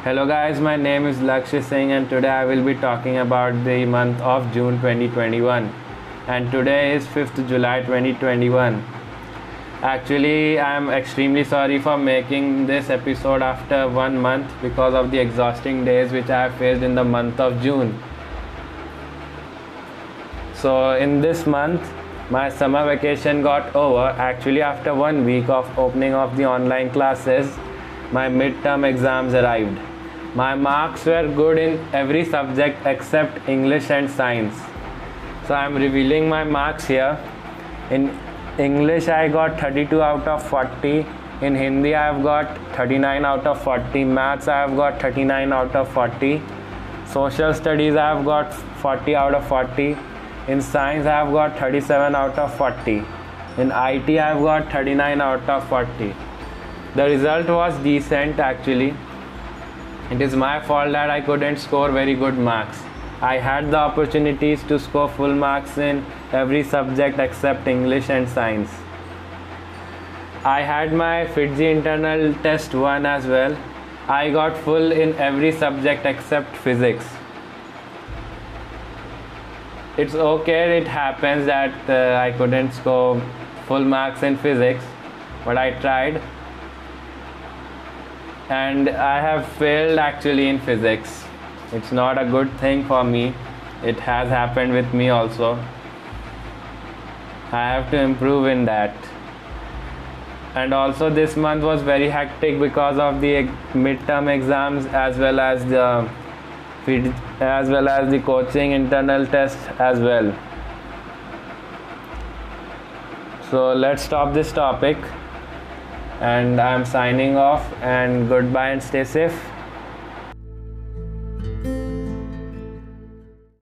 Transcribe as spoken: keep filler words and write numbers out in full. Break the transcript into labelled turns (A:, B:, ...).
A: Hello guys, my name is Lakshya Singh and today I will be talking about the month of June twenty twenty-one, and today is fifth July twenty twenty-one. Actually, I am extremely sorry for making this episode after one month because of the exhausting days which I have faced in the month of June. So in this month, my summer vacation got over. Actually, after one week of opening of the online classes, my midterm exams arrived. My marks were good in every subject except English and science. So I am revealing my marks here. In English I got thirty-two out of forty. In Hindi I have got thirty-nine out of forty. Maths I have got thirty-nine out of forty. Social studies I have got forty out of forty. In science I have got thirty-seven out of forty. In I T I have got thirty-nine out of forty. The result was decent actually. It is my fault that I couldn't score very good marks. I had the opportunities to score full marks in every subject except English and science. I had my Fitzy internal test one as well. I got full in every subject except physics. It's okay, it happens that uh, I couldn't score full marks in physics, but I tried. And I have failed actually in physics. It's not a good thing for me. It has happened with me also. I have to improve in that. And also this month was very hectic because of the midterm exams as well as the as well as the coaching internal test as well. So let's stop this topic. And I'm signing off, and goodbye and stay safe.